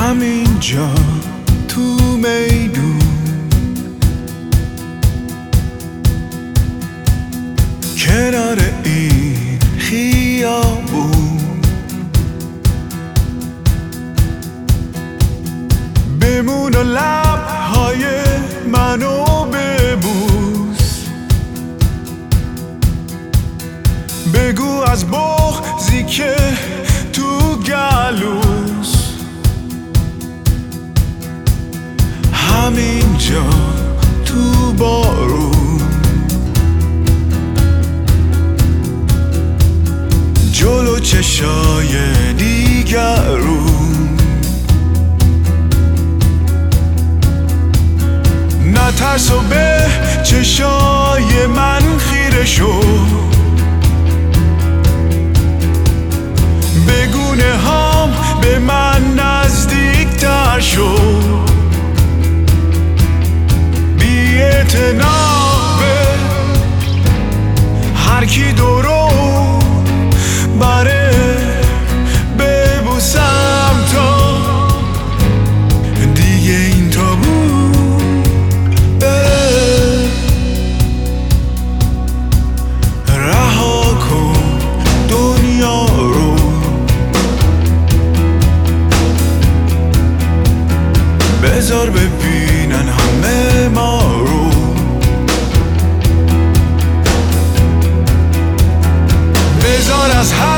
همینجا تو میدون کنار این خیابون بمون و لبهای منو ببوس، بگو از بغضی که تو گلوس. همینجا تو بارون جلو چشای دیگرون نترس و به چشای من خیره شو، بگونه هام به من نزدیک تر شو. بی اعتنا به هر کی دورو بره ببوسم تا دیگه این تابو بره. رها کن دنیا رو، بذار ببینن همه ما رو. بذار از